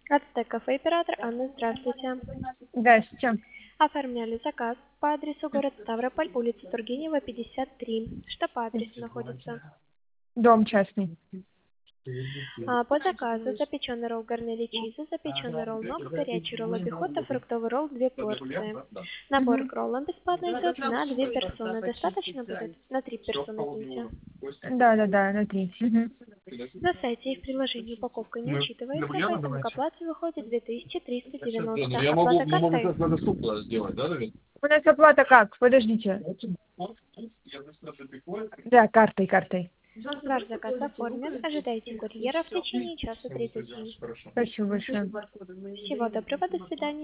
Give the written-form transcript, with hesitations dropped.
Ацтек кафе оператор Анна, здравствуйте. Здрасте. Оформляли заказ по адресу город Ставрополь, улица Тургенева, 53. Что по адресу находится? Дом частный. По заказу запеченный ролл гарнели чиза, запеченный ролл ног, горячий ролл обихота, фруктовый ролл 2 порции. Набор к роллам бесплатно идет на 2 персоны. Достаточно будет? На 3 персоны идите. Да, на 3. На сайте и в приложении упаковка не учитывается, поэтому к оплате выходит Нет, ну 2390. я Оплата могу картой? сейчас даже суп сделать, да, наверное? У нас оплата как? Подождите. Да, картой. Ваш заказ оформлен. Ожидайте курьера в течение часа 30 дней. Спасибо большое. Всего доброго, до свидания.